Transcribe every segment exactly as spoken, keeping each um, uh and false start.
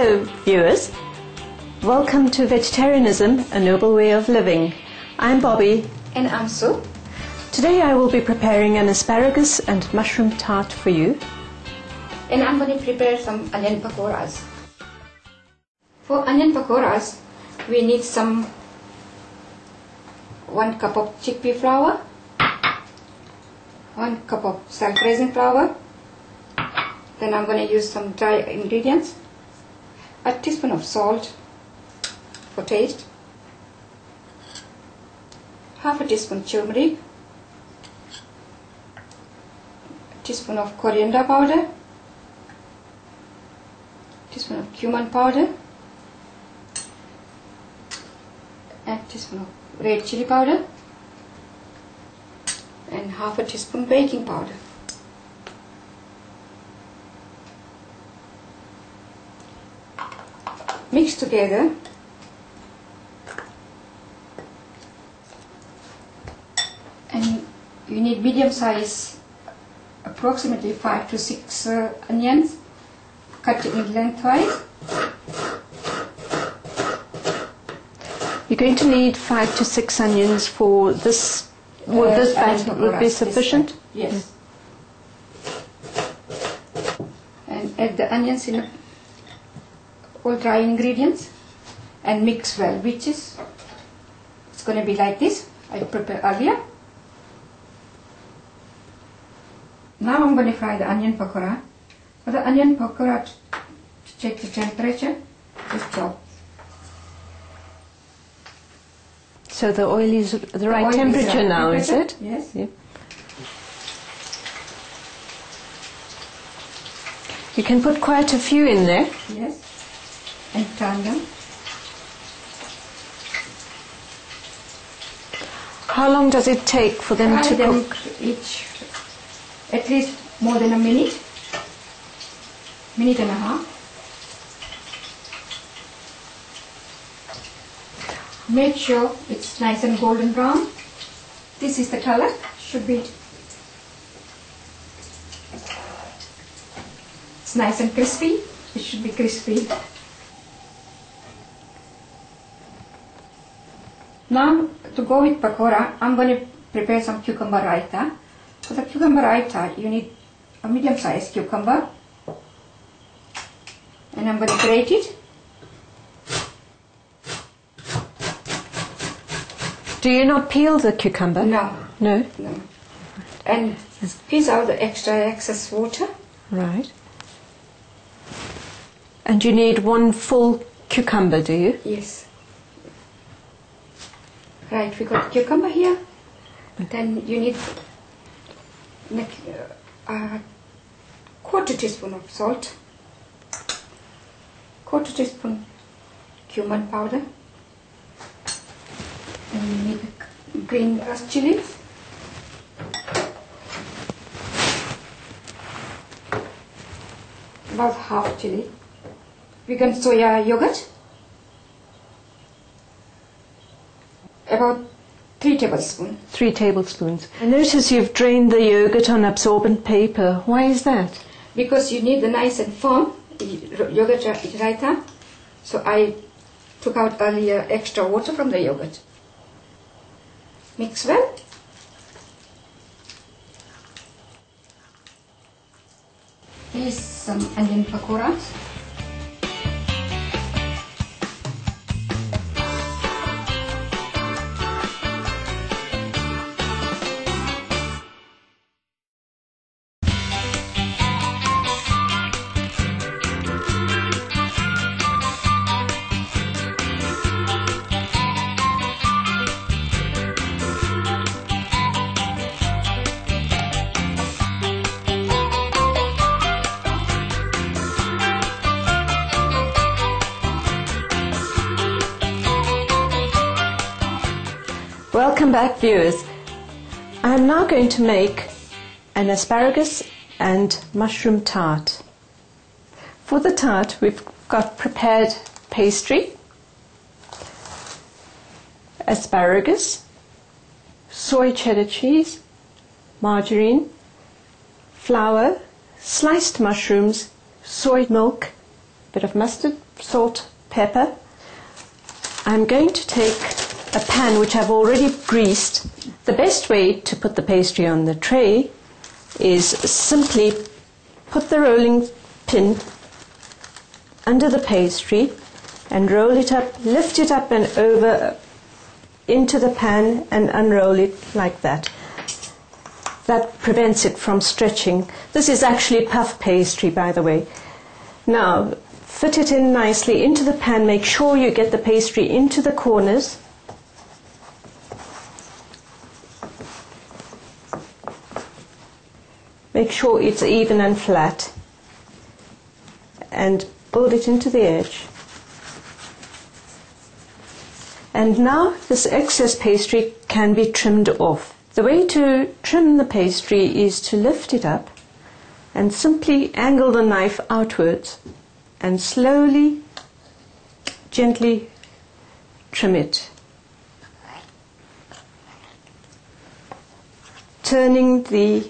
Hello viewers, welcome to Vegetarianism, a Noble Way of Living. I'm Bobby. And I'm Sue. Today I will be preparing an asparagus and mushroom tart for you. And I'm going to prepare some onion pakoras. For onion pakoras, we need some one cup of chickpea flour, one cup of self-raising flour. Then I'm going to use some dry ingredients, a teaspoon of salt for taste, half a teaspoon turmeric, a teaspoon of coriander powder, a teaspoon of cumin powder, and a teaspoon of red chili powder, and half a teaspoon baking powder. Mix together. And you need medium size, approximately five to six uh, onions, cut in lengthwise. You're going to need five to six onions for this. Would Uh, this onion batch would be pakoras, sufficient? Yes. And add the onions in all dry ingredients and mix well, which is it's going to be like this. I prepared earlier. Now I'm going to fry the onion pakora. For the onion pakora, to check the temperature, just chop. So the oil is the right oil is temperature right now, temperature, is it? Yes. Yeah. You can put quite a few in there. Yes. And turn them. How long does it take for them Fry to them cook? each at least more than a minute, minute and a half. Make sure it's nice and golden brown. This is the color. Should be. It's nice and crispy. It should be crispy. Now, to go with pakora, I'm going to prepare some cucumber raita. For the cucumber raita, you need a medium-sized cucumber, and I'm going to grate it. Do you not peel the cucumber? No, No? no, and squeeze out the extra excess water. Right. And you need one full cucumber, do you? Yes. Right, we got cucumber here. Then you need like a uh, quarter teaspoon of salt, quarter teaspoon cumin powder, and you need green grass chilies, about half chili, vegan soya yogurt, about three tablespoons. Three tablespoons. I notice you've drained the yogurt on absorbent paper. Why is that? Because you need the nice and firm yogurt raita. So I took out earlier extra water from the yogurt. Mix well. Here's some onion pakoras. Welcome back, viewers. I'm now going to make an asparagus and mushroom tart. For the tart, we've got prepared pastry, asparagus, soy cheddar cheese, margarine, flour, sliced mushrooms, soy milk, bit of mustard, salt, pepper. I'm going to take a pan which I've already greased. The best way to put the pastry on the tray is simply put the rolling pin under the pastry and roll it up, lift it up and over into the pan and unroll it like that. That prevents it from stretching. This is actually puff pastry, by the way. Now, fit it in nicely into the pan. Make sure you get the pastry into the corners. Make sure it's even and flat. And build it into the edge. And now this excess pastry can be trimmed off. The way to trim the pastry is to lift it up and simply angle the knife outwards and slowly, gently trim it. Turning the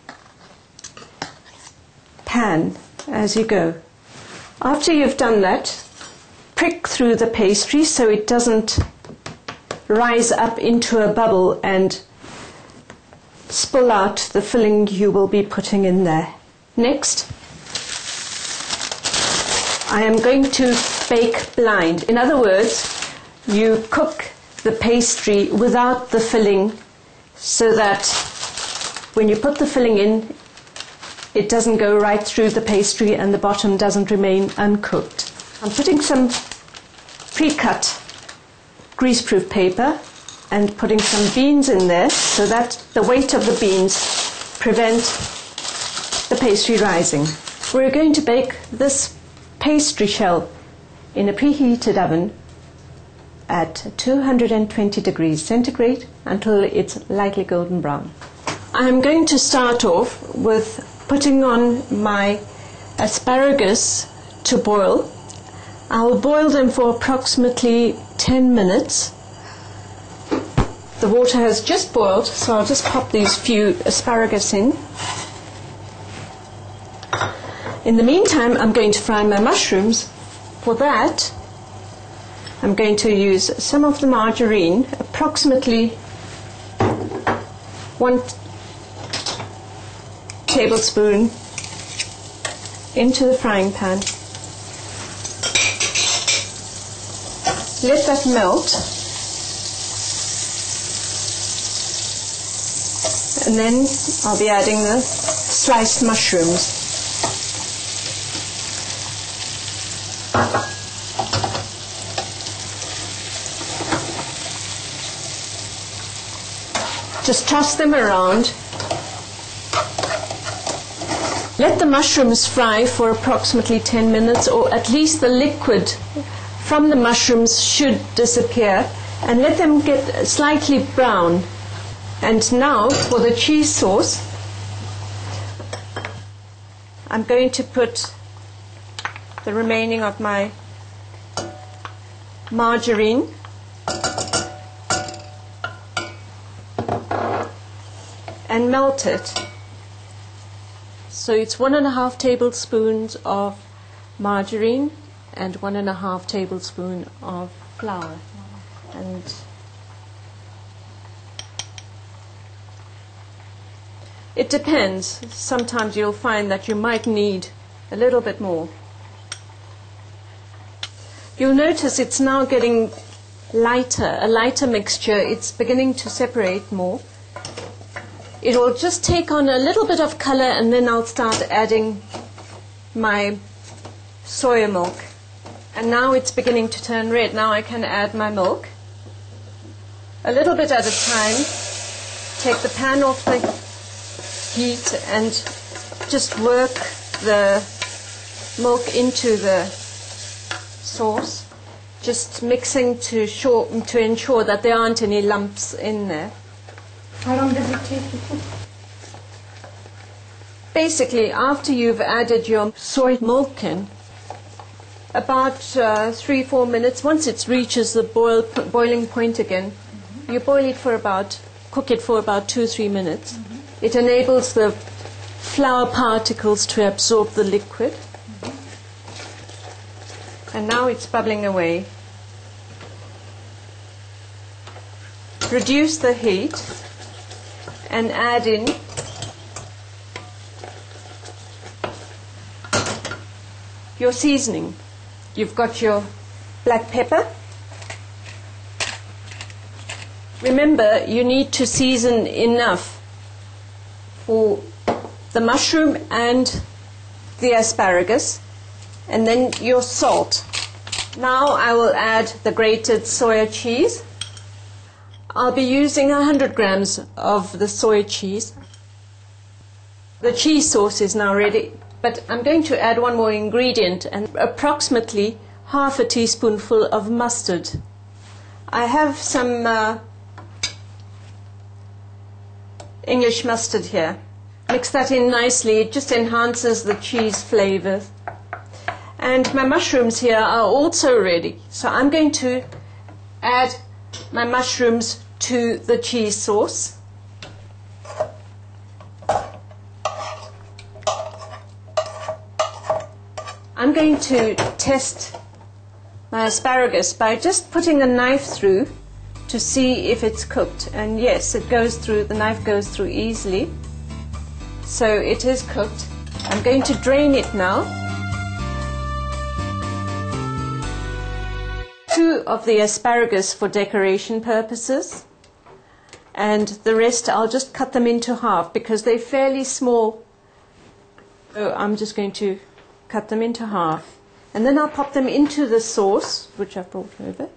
pan as you go. After you've done that, prick through the pastry so it doesn't rise up into a bubble and spill out the filling you will be putting in there. Next, I am going to bake blind. In other words, you cook the pastry without the filling so that when you put the filling in, it doesn't go right through the pastry and the bottom doesn't remain uncooked. I'm putting some pre-cut greaseproof paper and putting some beans in there so that the weight of the beans prevent the pastry rising. We're going to bake this pastry shell in a preheated oven at two hundred twenty degrees centigrade until it's lightly golden brown. I'm going to start off with putting on my asparagus to boil. I'll boil them for approximately ten minutes. The water has just boiled, so I'll just pop these few asparagus in. In the meantime, I'm going to fry my mushrooms. For that, I'm going to use some of the margarine, approximately one tablespoon into the frying pan. Let that melt. And then I'll be adding the sliced mushrooms. Just toss them around. Let the mushrooms fry for approximately ten minutes, or at least the liquid from the mushrooms should disappear, and let them get slightly brown. And now for the cheese sauce, I'm going to put the remaining of my margarine and melt it. So it's one and a half tablespoons of margarine and one and a half tablespoon of flour. And it depends. Sometimes you'll find that you might need a little bit more. You'll notice it's now getting lighter, a lighter mixture. It's beginning to separate more. It will just take on a little bit of color, and then I'll start adding my soya milk. And now it's beginning to turn red. Now I can add my milk. A little bit at a time. Take the pan off the heat and just work the milk into the sauce, just mixing to, short, to ensure that there aren't any lumps in there. How long does it take to cook? Basically, after you've added your soy milk in, about uh, three, four minutes, once it reaches the boil, boiling point again, mm-hmm. you boil it for about, cook it for about two, three minutes. Mm-hmm. It enables the flour particles to absorb the liquid. Mm-hmm. And And now it's bubbling away. Reduce the heat and add in your seasoning. You've got your black pepper. Remember, you need to season enough for the mushroom and the asparagus, and then your salt. Now I will add the grated soya cheese. I'll be using one hundred grams of the soya cheese. The cheese sauce is now ready, but I'm going to add one more ingredient, and approximately half a teaspoonful of mustard. I have some uh, English mustard here. Mix that in nicely, it just enhances the cheese flavor. And my mushrooms here are also ready. So I'm going to add my mushrooms to the cheese sauce. I'm going to test my asparagus by just putting a knife through to see if it's cooked. And yes, it goes through, the knife goes through easily. So it is cooked. I'm going to drain it now. Two of the asparagus for decoration purposes, and the rest I'll just cut them into half because they're fairly small. So I'm just going to cut them into half, and then I'll pop them into the sauce, which I've brought over,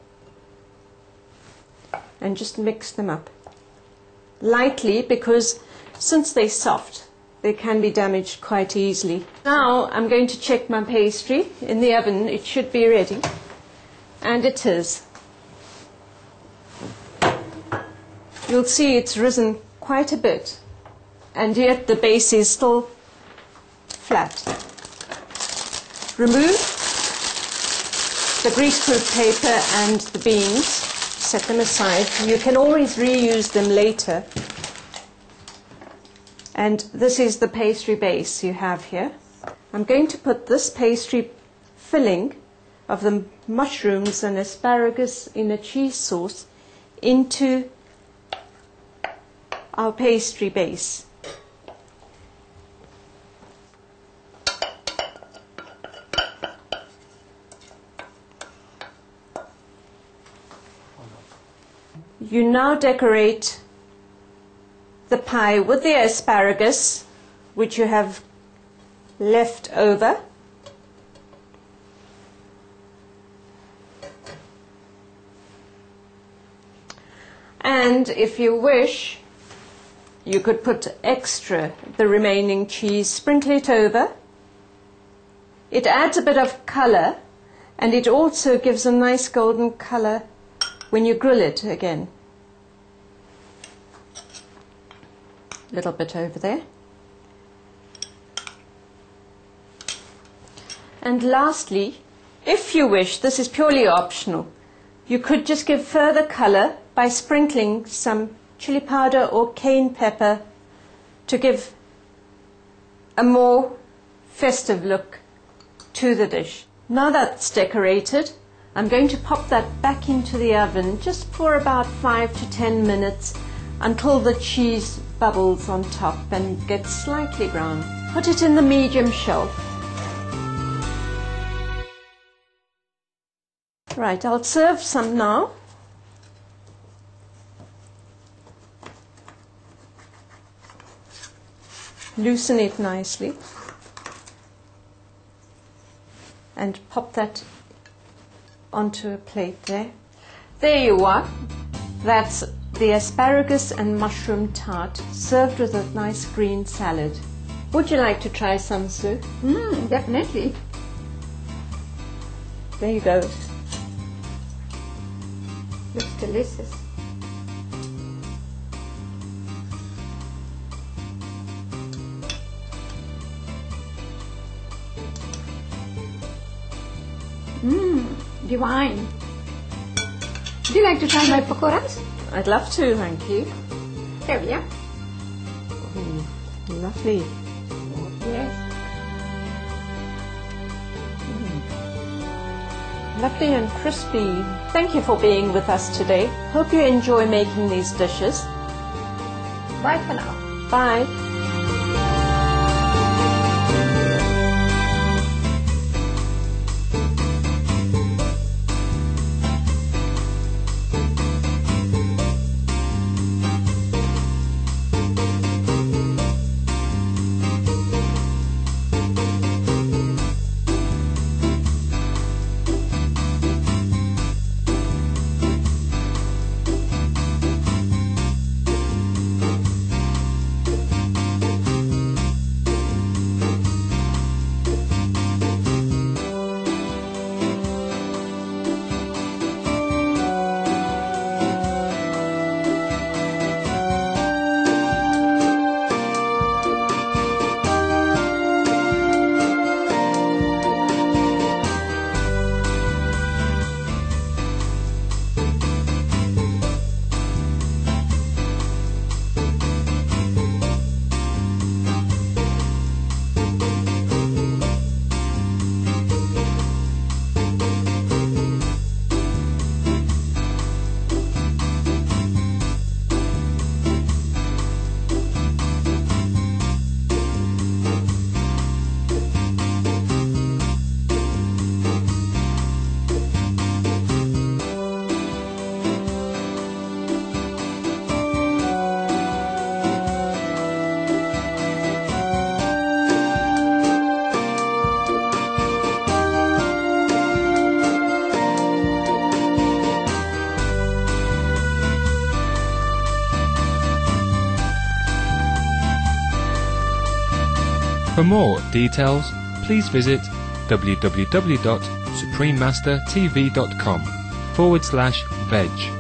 and just mix them up lightly because since they're soft, they can be damaged quite easily. Now I'm going to check my pastry in the oven. It should be ready. And it is. You'll see it's risen quite a bit, and yet the base is still flat. Remove the greaseproof paper and the beans. Set them aside. You can always reuse them later. And this is the pastry base you have here. I'm going to put this pastry filling of the mushrooms and asparagus in a cheese sauce into our pastry base. You now decorate the pie with the asparagus, which you have left over. And if you wish, you could put extra, the remaining cheese, sprinkle it over. It adds a bit of color, and it also gives a nice golden color when you grill it again. A little bit over there. And lastly, if you wish, this is purely optional, you could just give further color by sprinkling some chili powder or cayenne pepper to give a more festive look to the dish. Now that's decorated, I'm going to pop that back into the oven just for about five to ten minutes until the cheese bubbles on top and gets slightly brown. Put it in the medium shelf. Right, I'll serve some now. Loosen it nicely and pop that onto a plate there. There you are. That's the asparagus and mushroom tart served with a nice green salad. Would you like to try some, Sue? Mmm, definitely. There you go. Looks delicious. Mmm, divine. Would you like to try my pakoras? I'd love to, thank you. There we are. Mm, lovely. Yes. Lovely and crispy. Thank you for being with us today. Hope you enjoy making these dishes. Bye for now. Bye. For more details, please visit w w w dot supreme master t v dot com forward slash veg.